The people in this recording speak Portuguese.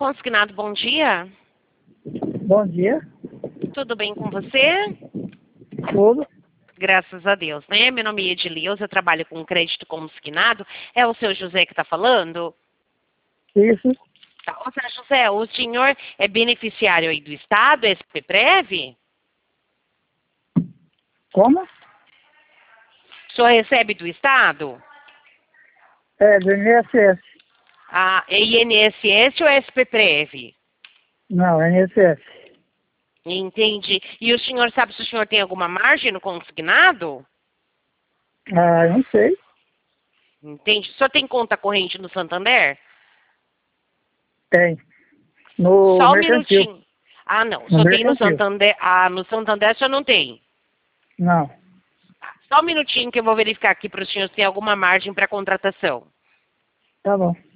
Consignado, bom dia. Bom dia. Tudo bem com você? Tudo? Graças a Deus, né? Meu nome é Edileuza, eu trabalho com crédito consignado. É o seu José que está falando? Isso? Tá. Ô, seu José, o senhor é beneficiário aí do Estado, SPPREV? Como? O senhor recebe do Estado? É, do INSS. É INSS ou SPPREV? Não, INSS. Entendi. E o senhor sabe se o senhor tem alguma margem no consignado? Ah, não sei. Entende? O senhor tem conta corrente no Santander? Tem. No Só um mercantil. minutinho. Ah, não. No Só tem no mercantil. Santander. Ah, no Santander só não tem. Não. Só um minutinho que eu vou verificar aqui para o senhor se tem alguma margem para contratação. Tá bom.